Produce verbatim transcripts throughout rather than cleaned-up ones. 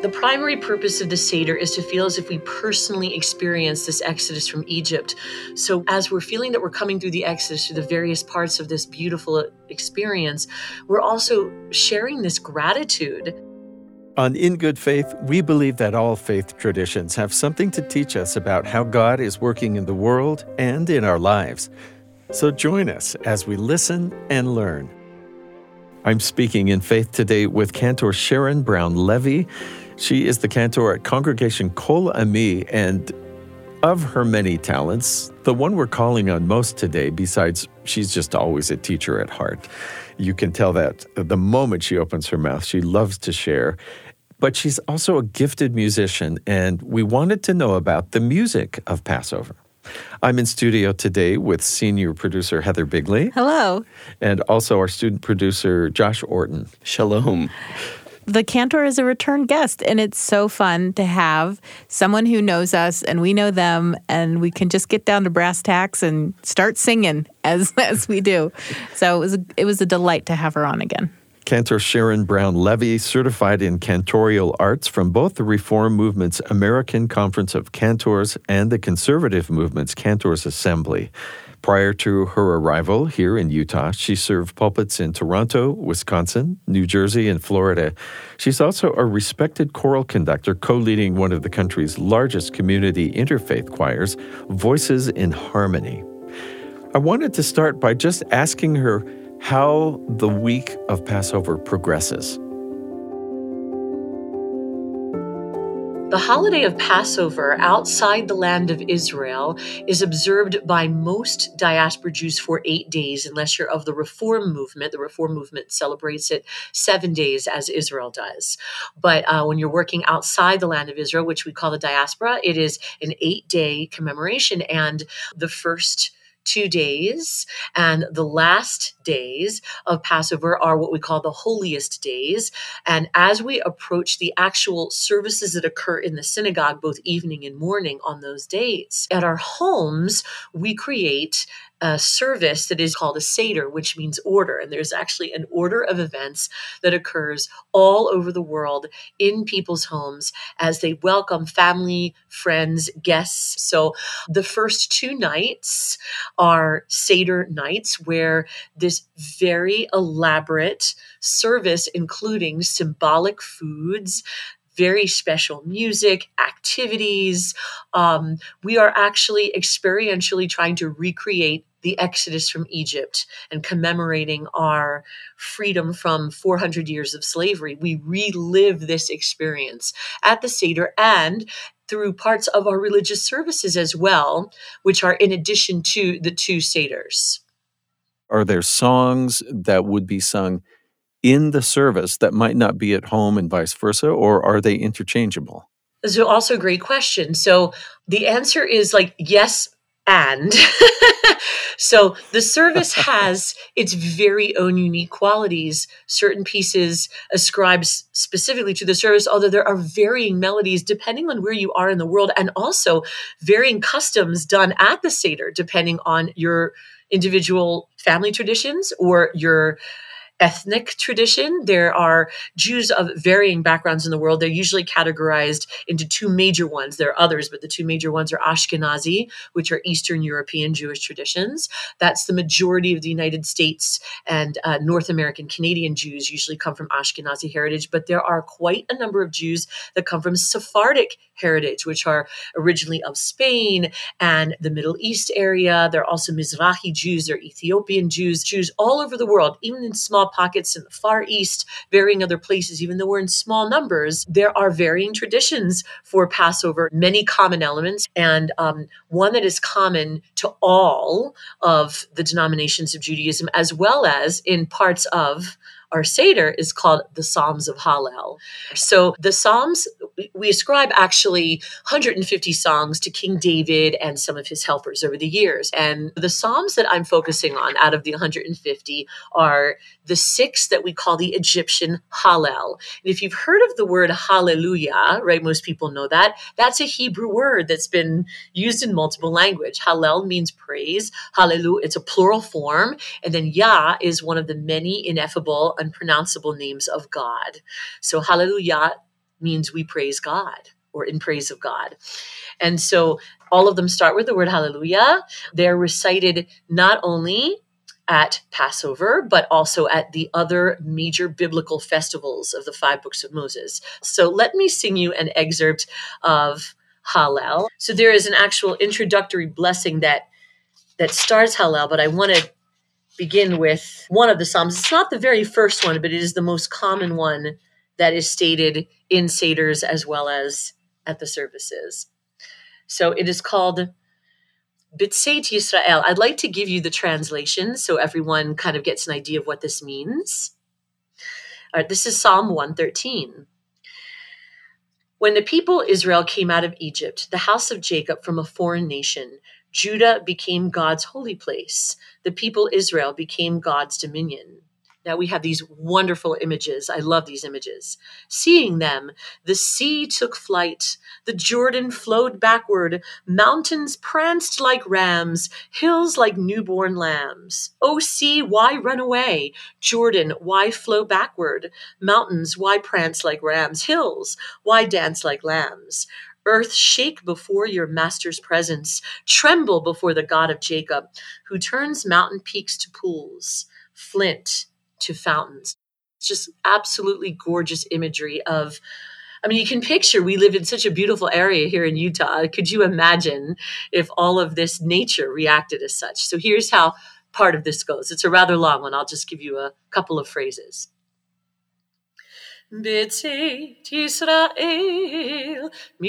The primary purpose of the Seder is to feel as if we personally experience this exodus from Egypt. So as we're feeling that we're coming through the exodus, through the various parts of this beautiful experience, we're also sharing this gratitude. On In Good Faith, we believe that all faith traditions have something to teach us about how God is working in the world and in our lives. So join us as we listen and learn. I'm speaking in faith today with Cantor Sharon Brown Levy. She is the cantor at Congregation Kol Ami, and of her many talents, the one we're calling on most today, besides she's just always a teacher at heart. You can tell that the moment she opens her mouth, she loves to share. But she's also a gifted musician, and we wanted to know about the music of Passover. I'm in studio today with senior producer Heather Bigley. Hello. And also our student producer Josh Orton. Shalom. The cantor is a return guest, and it's so fun to have someone who knows us and we know them, and we can just get down to brass tacks and start singing as as we do. So it was a, it was a delight to have her on again. Cantor Sharon Brown Levy, certified in cantorial arts from both the Reform Movement's American Conference of Cantors and the Conservative Movement's Cantors Assembly. Prior to her arrival here in Utah, she served pulpits in Toronto, Wisconsin, New Jersey, and Florida. She's also a respected choral conductor, co-leading one of the country's largest community interfaith choirs, Voices in Harmony. I wanted to start by just asking her how the week of Passover progresses. The holiday of Passover outside the land of Israel is observed by most diaspora Jews for eight days, unless you're of the Reform movement. The Reform movement celebrates it seven days as Israel does. But uh, when you're working outside the land of Israel, which we call the diaspora, it is an eight-day commemoration. And the first two days and the last days of Passover are what we call the holiest days. And as we approach the actual services that occur in the synagogue, both evening and morning on those days, at our homes, we create a service that is called a Seder, which means order. And there's actually an order of events that occurs all over the world in people's homes as they welcome family, friends, guests. So the first two nights are Seder nights, where this very elaborate service, including symbolic foods, very special music, activities. Um, we are actually experientially trying to recreate the Exodus from Egypt and commemorating our freedom from four hundred years of slavery. We relive this experience at the Seder and through parts of our religious services as well, which are in addition to the two Seders. Are there songs that would be sung in the service that might not be at home and vice versa, or are they interchangeable? This is also a great question. So the answer is like yes and. So the service has its very own unique qualities. Certain pieces ascribe specifically to the service, although there are varying melodies depending on where you are in the world, and also varying customs done at the Seder depending on your individual family traditions or your ethnic tradition. There are Jews of varying backgrounds in the world. They're usually categorized into two major ones. There are others, but the two major ones are Ashkenazi, which are Eastern European Jewish traditions. That's the majority of the United States and uh, North American Canadian Jews usually come from Ashkenazi heritage, but there are quite a number of Jews that come from Sephardic heritage, which are originally of Spain and the Middle East area. There are also Mizrahi Jews, there are Ethiopian Jews, Jews all over the world, even in small pockets in the Far East, varying other places, even though we're in small numbers. There are varying traditions for Passover, many common elements, and um, one that is common to all of the denominations of Judaism, as well as in parts of our Seder, is called the Psalms of Hallel. So the Psalms, we ascribe actually one hundred fifty songs to King David and some of his helpers over the years. And the Psalms that I'm focusing on out of the one hundred fifty are the six that we call the Egyptian Hallel. And if you've heard of the word hallelujah, right, most people know that, that's a Hebrew word that's been used in multiple language. Hallel means praise. Hallelujah, it's a plural form. And then Yah is one of the many ineffable, unpronounceable names of God. So hallelujah means we praise God or in praise of God. And so all of them start with the word hallelujah. They're recited not only at Passover, but also at the other major biblical festivals of the five books of Moses. So let me sing you an excerpt of Hallel. So there is an actual introductory blessing that that starts Hallel, but I want to begin with one of the Psalms. It's not the very first one, but it is the most common one that is stated in Seders as well as at the services. So it is called B'tzeit Yisrael. I'd like to give you the translation so everyone kind of gets an idea of what this means. All right, this is Psalm one thirteen. When the people Israel came out of Egypt, the house of Jacob from a foreign nation, Judah became God's holy place. The people Israel became God's dominion. Now we have these wonderful images. I love these images. Seeing them, the sea took flight. The Jordan flowed backward. Mountains pranced like rams. Hills like newborn lambs. O sea, why run away? Jordan, why flow backward? Mountains, why prance like rams? Hills, why dance like lambs? Earth, shake before your master's presence. Tremble before the God of Jacob, who turns mountain peaks to pools, flint to fountains. It's just absolutely gorgeous imagery of, I mean, you can picture, we live in such a beautiful area here in Utah. Could you imagine if all of this nature reacted as such? So here's how part of this goes. It's a rather long one. I'll just give you a couple of phrases. B'tzeit Yisrael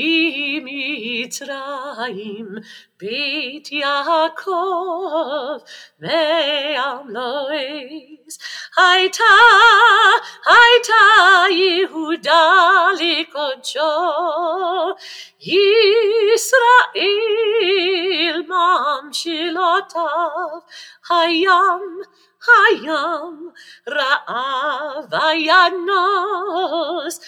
mi-Mitzrayim Beit Yaakov me'am lo'ez Hayta, Hayta Yehuda likodsho Yisrael mamshilotav Hayam Hayam Ra'av Ayanos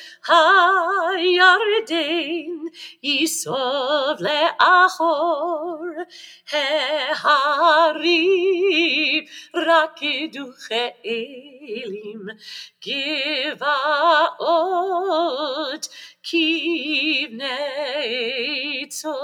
Hayarden Yisov Le'achor Heharim Rakidu Che'elim Givaot Kivnei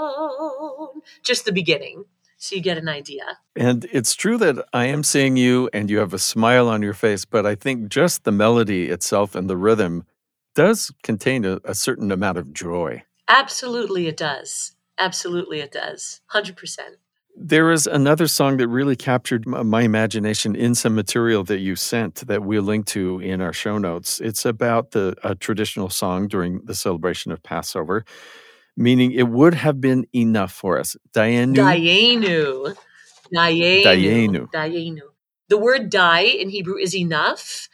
Tzon. Just the beginning. So you get an idea. And it's true that I am seeing you and you have a smile on your face, but I think just the melody itself and the rhythm does contain a, a certain amount of joy. Absolutely it does. Absolutely it does. one hundred percent. There is another song that really captured my imagination in some material that you sent that we'll link to in our show notes. It's about the a traditional song during the celebration of Passover, meaning it would have been enough for us. Dayenu. Dayenu. Dayenu. Dayenu. Dayenu. The word day in Hebrew is enough.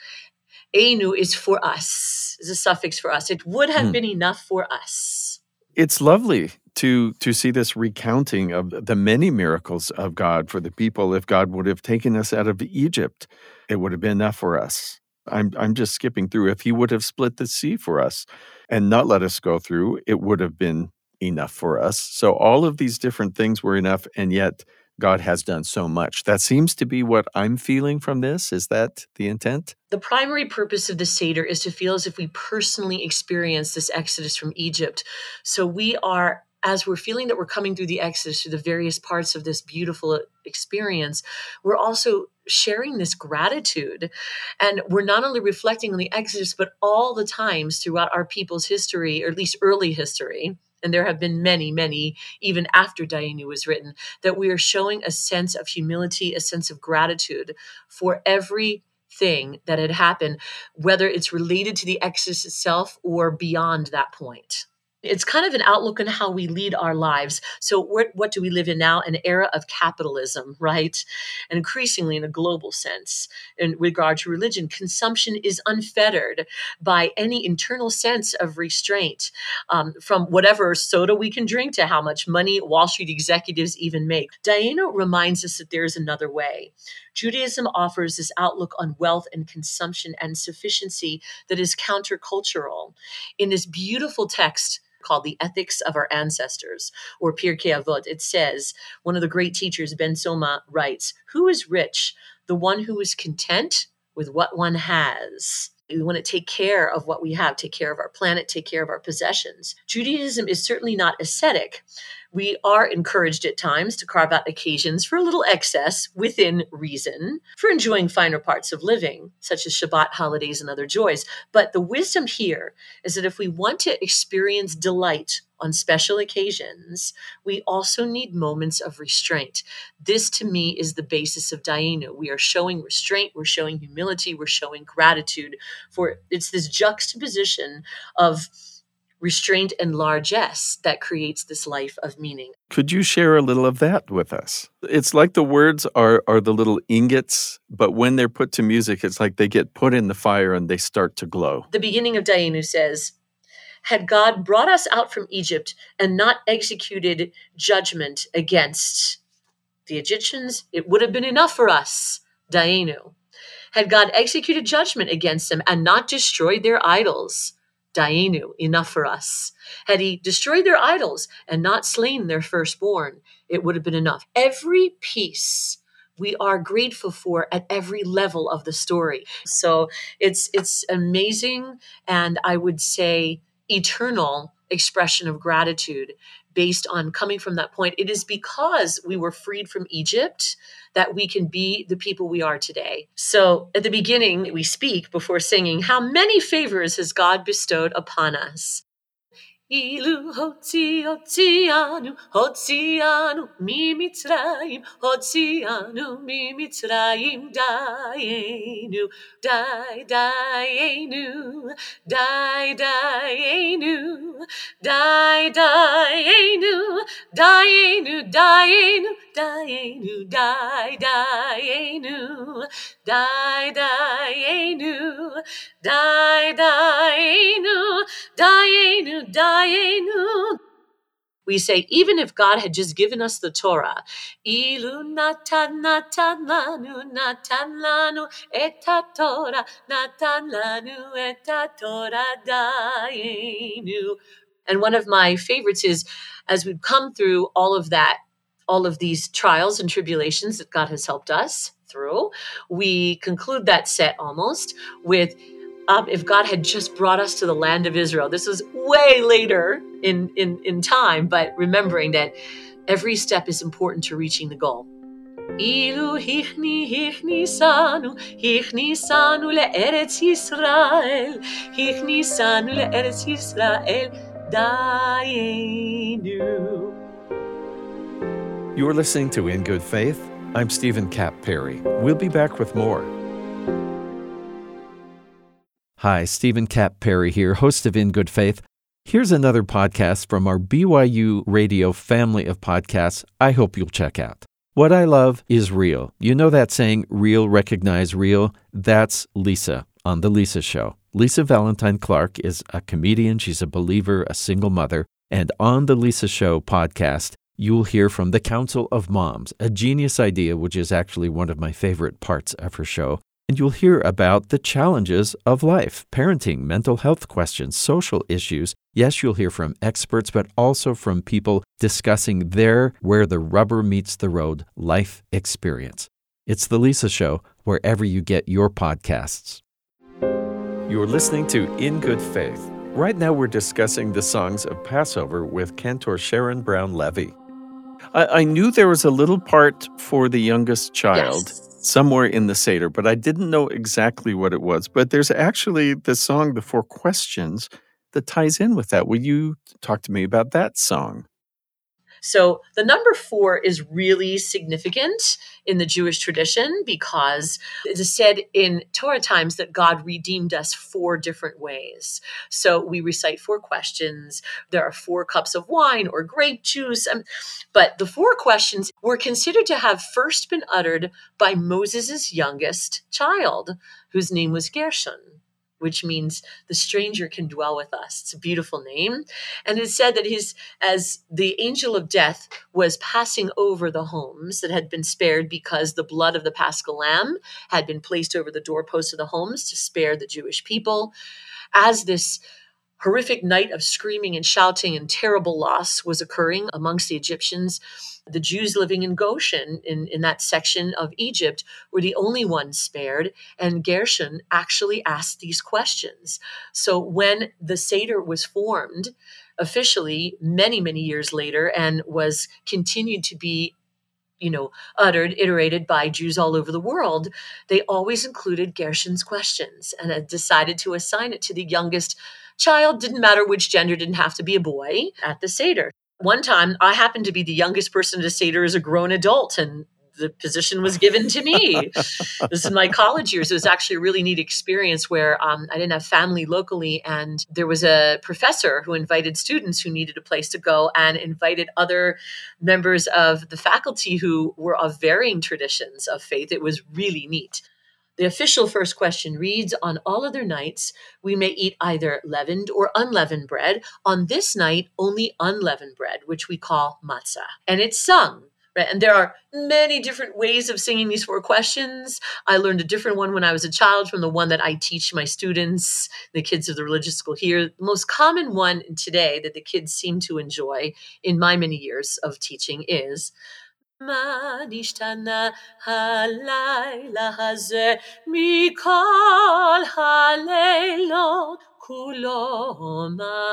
Enu is for us, is a suffix for us. It would have mm. been enough for us. It's lovely to to see this recounting of the many miracles of God for the people. If God would have taken us out of Egypt, it would have been enough for us. I'm I'm just skipping through. If he would have split the sea for us and not let us go through, it would have been enough for us. So all of these different things were enough, and yet God has done so much. That seems to be what I'm feeling from this. Is that the intent? The primary purpose of the Seder is to feel as if we personally experience this exodus from Egypt. So we are, as we're feeling that we're coming through the exodus, through the various parts of this beautiful experience, we're also sharing this gratitude. And we're not only reflecting on the exodus, but all the times throughout our people's history, or at least early history, and there have been many, many, even after Dayenu was written, that we are showing a sense of humility, a sense of gratitude for everything that had happened, whether it's related to the Exodus itself or beyond that point. It's kind of an outlook on how we lead our lives. So what, what do we live in now? An era of capitalism, right? And increasingly in a global sense, in regard to religion, consumption is unfettered by any internal sense of restraint, um, from whatever soda we can drink to how much money Wall Street executives even make. Dayenu reminds us that there is another way. Judaism offers this outlook on wealth and consumption and sufficiency that is countercultural. In this beautiful text called The Ethics of Our Ancestors, or Pirkei Avot, it says, one of the great teachers, Ben Soma, writes, "Who is rich? The one who is content with what one has." We want to take care of what we have, take care of our planet, take care of our possessions. Judaism is certainly not ascetic. We are encouraged at times to carve out occasions for a little excess within reason, for enjoying finer parts of living, such as Shabbat, holidays, and other joys. But the wisdom here is that if we want to experience delight on special occasions, we also need moments of restraint. This, to me, is the basis of Dayenu. We are showing restraint, we're showing humility, we're showing gratitude for it's this juxtaposition of restraint and largesse that creates this life of meaning. Could you share a little of that with us? It's like the words are, are the little ingots, but when they're put to music, it's like they get put in the fire and they start to glow. The beginning of Dayenu says, had God brought us out from Egypt and not executed judgment against the Egyptians, it would have been enough for us, Dayenu. Had God executed judgment against them and not destroyed their idols, Dayenu, enough for us. Had he destroyed their idols and not slain their firstborn, it would have been enough. Every piece we are grateful for at every level of the story. So it's it's amazing, and I would say eternal expression of gratitude based on coming from that point. It is because we were freed from Egypt that we can be the people we are today. So at the beginning, we speak before singing, how many favors has God bestowed upon us? Ilu hotzi hotzianu, hotzianu mi Mitzrayim, hotzianu mi Mitzrayim, Dayenu, Day, Dayenu, Day, Dayenu, Day, Dayenu, Dayenu, Dayenu, Dayenu, Day, Dayenu, Day, Dayenu, Day, Dayenu, Dayenu, Dayenu. We say, even if God had just given us the Torah, Ilu natan natan lanu natan lanu eta Torah natan lanu eta Torah Dayenu. And one of my favorites is, as we've come through all of that, all of these trials and tribulations that God has helped us through, we conclude that set almost with, Um, if God had just brought us to the land of Israel. This was way later in, in, in time, but remembering that every step is important to reaching the goal. Ilu hichni hichni sanu, hichni sanu le'eretz Yisrael, hichni sanu le'eretz Yisrael, Dayenu. You're listening to In Good Faith. I'm Stephen Kapp Perry. We'll be back with more. Hi, Stephen Kapp Perry here, host of In Good Faith. Here's another podcast from our B Y U Radio family of podcasts I hope you'll check out. What I love is real. You know that saying, real, recognize real? That's Lisa on The Lisa Show. Lisa Valentine Clark is a comedian. She's a believer, a single mother. And on The Lisa Show podcast, you'll hear from the Council of Moms, a genius idea, which is actually one of my favorite parts of her show. And you'll hear about the challenges of life, parenting, mental health questions, social issues. Yes, you'll hear from experts, but also from people discussing their where the rubber meets the road life experience. It's The Lisa Show, wherever you get your podcasts. You're listening to In Good Faith. Right now we're discussing the songs of Passover with Cantor Sharon Brown Levy. I, I knew there was a little part for the youngest child. Yes. Somewhere in the Seder, but I didn't know exactly what it was. But there's actually the song, The Four Questions, that ties in with that. Will you talk to me about that song? So the number four is really significant in the Jewish tradition because it is said in Torah times that God redeemed us four different ways. So we recite four questions. There are four cups of wine or grape juice. Um, but the four questions were considered to have first been uttered by Moses' youngest child, whose name was Gershon, which means the stranger can dwell with us. It's a beautiful name. And it said that his, as the angel of death was passing over the homes that had been spared because the blood of the Paschal Lamb had been placed over the doorposts of the homes to spare the Jewish people, as this horrific night of screaming and shouting and terrible loss was occurring amongst the Egyptians. The Jews living in Goshen, in, in that section of Egypt, were the only ones spared. And Gershon actually asked these questions. So when the Seder was formed officially many, many years later and was continued to be you know, uttered, iterated by Jews all over the world, they always included Gershon's questions and had decided to assign it to the youngest child. Didn't matter which gender, didn't have to be a boy at the Seder. One time, I happened to be the youngest person at a Seder as a grown adult, and the position was given to me. This is my college years. It was actually a really neat experience where um, I didn't have family locally, and there was a professor who invited students who needed a place to go and invited other members of the faculty who were of varying traditions of faith. It was really neat. The official first question reads, on all other nights, we may eat either leavened or unleavened bread. On this night, only unleavened bread, which we call matzah. And it's sung. Right? And there are many different ways of singing these four questions. I learned a different one when I was a child from the one that I teach my students, the kids of the religious school here. The most common one today that the kids seem to enjoy in my many years of teaching is Ma nishtana halayla hazeh mikol haleilot kulo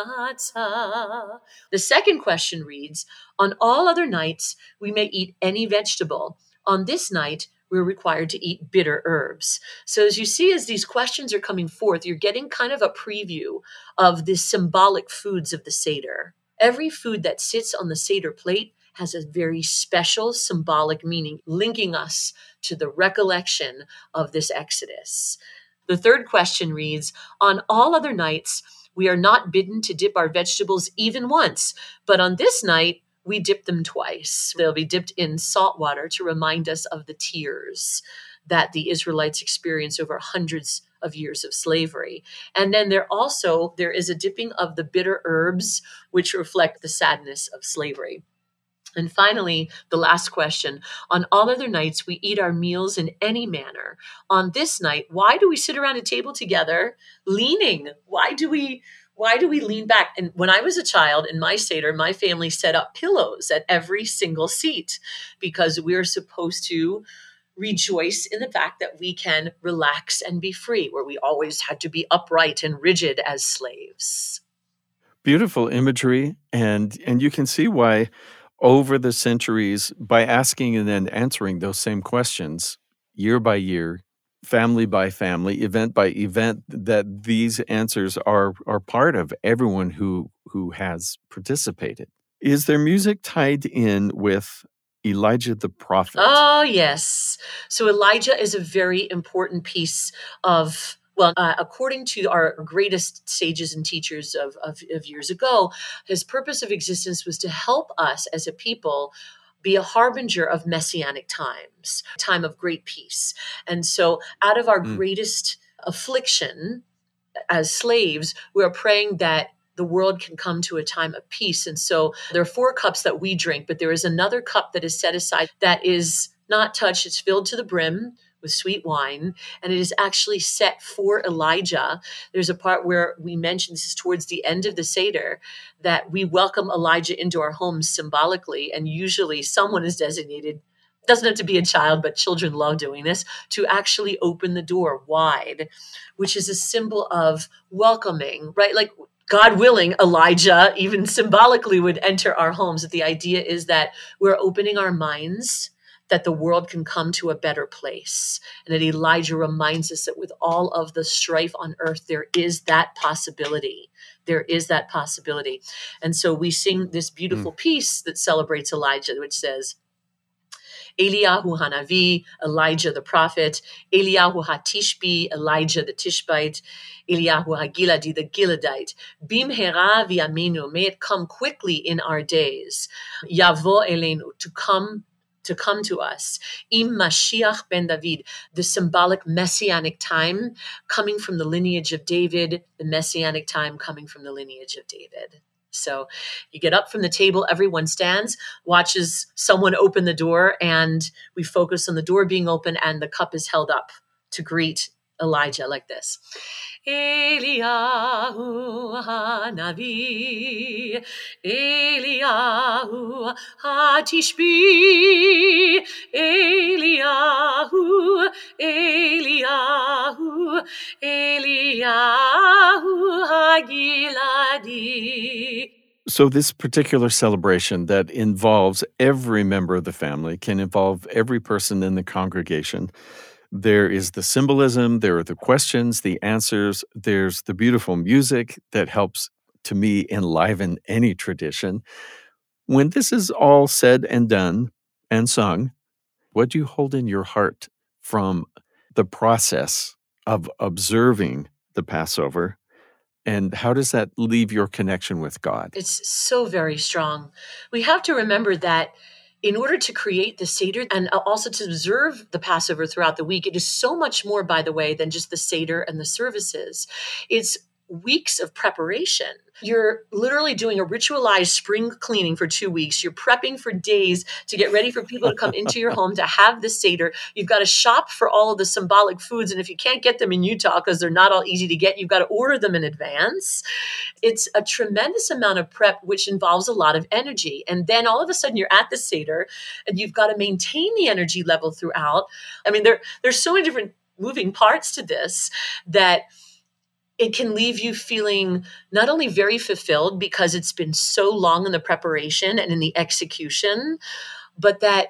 matzah. The second question reads, on all other nights, we may eat any vegetable. On this night, we're required to eat bitter herbs. So as you see, as these questions are coming forth, you're getting kind of a preview of the symbolic foods of the Seder. Every food that sits on the Seder plate has a very special symbolic meaning, linking us to the recollection of this Exodus. The third question reads, on all other nights, we are not bidden to dip our vegetables even once, but on this night, we dip them twice. They'll be dipped in salt water to remind us of the tears that the Israelites experienced over hundreds of years of slavery. And then there also, there is a dipping of the bitter herbs, which reflect the sadness of slavery. And finally, the last question, on all other nights, we eat our meals in any manner. On this night, why do we sit around a table together leaning? Why do we Why do we lean back? And when I was a child in my Seder, my family set up pillows at every single seat because we are supposed to rejoice in the fact that we can relax and be free, where we always had to be upright and rigid as slaves. Beautiful imagery, and and you can see why over the centuries, by asking and then answering those same questions year by year, family by family, event by event, that these answers are are part of everyone who who has participated. Is there music tied in with Elijah the prophet? Oh, yes. So Elijah is a very important piece of, well, uh, according to our greatest sages and teachers of, of, of years ago, his purpose of existence was to help us as a people be a harbinger of messianic times, time of great peace. And so out of our mm. greatest affliction as slaves, we are praying that the world can come to a time of peace. And so there are four cups that we drink, but there is another cup that is set aside that is not touched. It's filled to the brim with sweet wine, and it is actually set for Elijah. There's a part where we mention, this is towards the end of the Seder, that we welcome Elijah into our homes symbolically, and usually someone is designated, doesn't have to be a child, but children love doing this, to actually open the door wide, which is a symbol of welcoming, right? Like, God willing, Elijah even symbolically would enter our homes. That the idea is that we're opening our minds, that the world can come to a better place. And that Elijah reminds us that with all of the strife on earth, there is that possibility. There is that possibility. And so we sing this beautiful mm. piece that celebrates Elijah, which says, Eliyahu Hanavi, Elijah the prophet, Eliyahu HaTishbi, Elijah the Tishbite, Eliyahu HaGiladi, the Gileadite. Bimhera v'yaminu, may it come quickly in our days. Yavo elenu, to come to come to us. Im Mashiach ben David, the symbolic messianic time coming from the lineage of David, the messianic time coming from the lineage of David. So you get up from the table, everyone stands, watches someone open the door, and we focus on the door being open and the cup is held up to greet Elijah like this. Eliyahu Hanavi, Eliyahu Hatishbi, Eliyahu, Eliyahu, Eliyahu Hagiladi. So this particular celebration that involves every member of the family, can involve every person in the congregation. There is the symbolism, there are the questions, the answers, there's the beautiful music that helps, to me, enliven any tradition. When this is all said and done and sung, what do you hold in your heart from the process of observing the Passover? And how does that leave your connection with God? It's so very strong. We have to remember that in order to create the Seder and also to observe the Passover throughout the week, it is so much more, by the way, than just the Seder and the services. It's weeks of preparation. You're literally doing a ritualized spring cleaning for two weeks. You're prepping for days to get ready for people to come into your home to have the Seder. You've got to shop for all of the symbolic foods. And if you can't get them in Utah because they're not all easy to get, you've got to order them in advance. It's a tremendous amount of prep, which involves a lot of energy. And then all of a sudden you're at the Seder and you've got to maintain the energy level throughout. I mean, there, there's so many different moving parts to this that it can leave you feeling not only very fulfilled because it's been so long in the preparation and in the execution, but that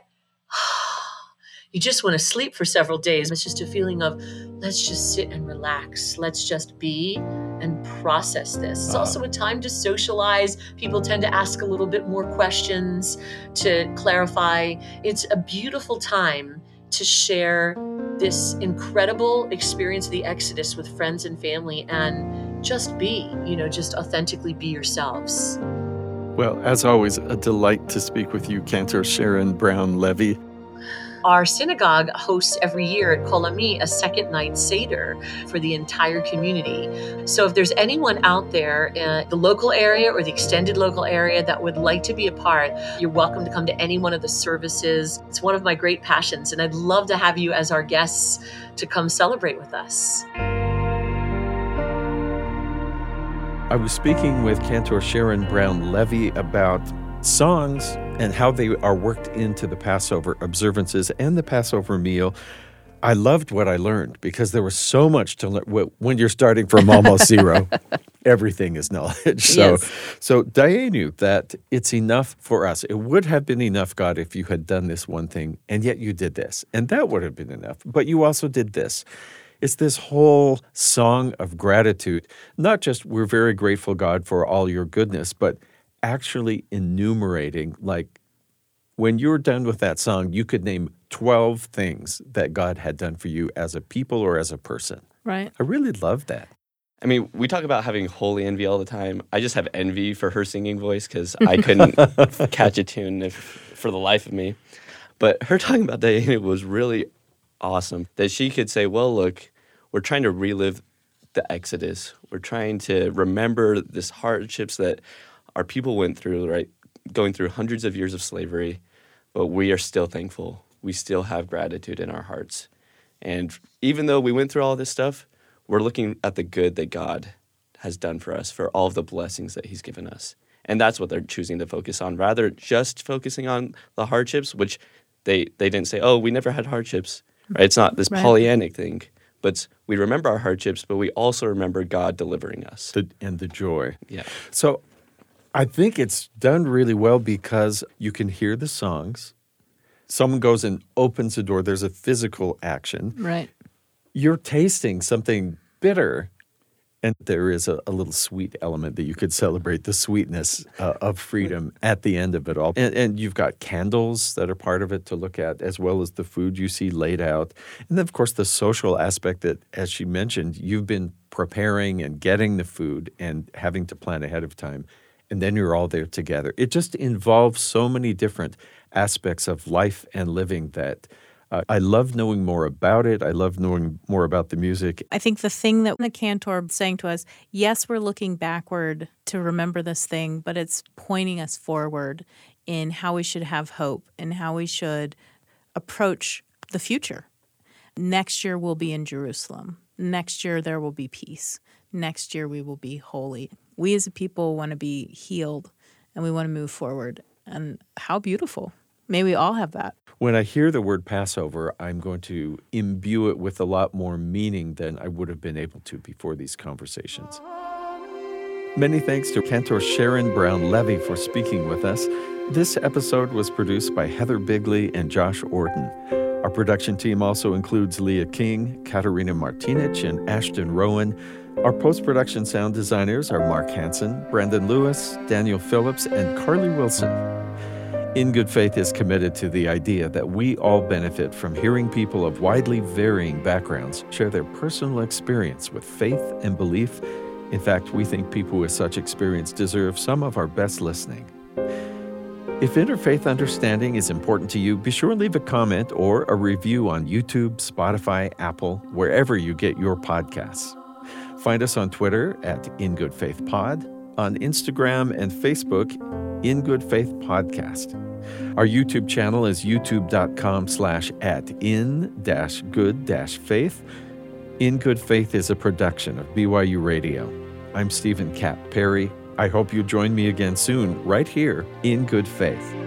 you just want to sleep for several days. It's just a feeling of, let's just sit and relax. Let's just be and process this. It's also a time to socialize. People tend to ask a little bit more questions to clarify. It's a beautiful time to share this incredible experience of the Exodus with friends and family and just be, you know, just authentically be yourselves. Well, as always, a delight to speak with you, Cantor Sharon Brown Levy. Our synagogue hosts every year at Kol Ami a second night Seder for the entire community. So if there's anyone out there in the local area or the extended local area that would like to be a part, you're welcome to come to any one of the services. It's one of my great passions, and I'd love to have you as our guests to come celebrate with us. I was speaking with Cantor Sharon Brown Levy about songs and how they are worked into the Passover observances and the Passover meal. I loved what I learned because there was so much to learn. When you're starting from almost zero, everything is knowledge. So, Yes. so Diane knew that it's enough for us. It would have been enough, God, if you had done this one thing, and yet you did this. And that would have been enough. But you also did this. It's this whole song of gratitude. Not just we're very grateful, God, for all your goodness, but actually enumerating, like when you're done with that song, you could name twelve things that God had done for you as a people or as a person. Right. I really love that. I mean, we talk about having holy envy all the time. I just have envy for her singing voice because I couldn't catch a tune if, for the life of me. But her talking about Diana was really awesome, that she could say, well, look, we're trying to relive the Exodus. We're trying to remember this hardships that our people went through, right? Going through hundreds of years of slavery, but we are still thankful. We still have gratitude in our hearts. And even though we went through all this stuff, we're looking at the good that God has done for us, for all of the blessings that he's given us. And that's what they're choosing to focus on, rather just focusing on the hardships, which they, they didn't say, oh, we never had hardships. Right? It's not this Right. Pollyannic thing. But we remember our hardships, but we also remember God delivering us. The, and the joy. Yeah. So I think it's done really well because you can hear the songs. Someone goes and opens the door. There's a physical action. Right. You're tasting something bitter, and there is a, a little sweet element that you could celebrate the sweetness uh, of freedom at the end of it all. And, and you've got candles that are part of it to look at, as well as the food you see laid out. And then, of course, the social aspect that, as she mentioned, you've been preparing and getting the food and having to plan ahead of time. And then you're all there together. It just involves so many different aspects of life and living that uh, I love knowing more about it. I love knowing more about the music. I think the thing that the cantor is saying to us, yes, we're looking backward to remember this thing, but it's pointing us forward in how we should have hope and how we should approach the future. Next year we'll be in Jerusalem. next year there will be peace. Next year we will be holy. We as a people want to be healed and we want to move forward. And how beautiful. May we all have that. When I hear the word Passover, I'm going to imbue it with a lot more meaning than I would have been able to before these conversations. Many thanks to Cantor Sharon Brown Levy for speaking with us. This episode was produced by Heather Bigley and Josh Orton. Our production team also includes Leah King, Katerina Martinich, and Ashton Rowan. Our post-production sound designers are Mark Hansen, Brandon Lewis, Daniel Phillips, and Carly Wilson. In Good Faith is committed to the idea that we all benefit from hearing people of widely varying backgrounds share their personal experience with faith and belief. In fact, we think people with such experience deserve some of our best listening. If interfaith understanding is important to you, be sure to leave a comment or a review on YouTube, Spotify, Apple, wherever you get your podcasts. Find us on Twitter at In Good Faith Pod, on Instagram and Facebook, In Good Faith Podcast. Our YouTube channel is youtube.com slash at in dash good dash faith. In Good Faith is a production of B Y U Radio. I'm Stephen Cap Perry. I hope you join me again soon, right here in Good Faith.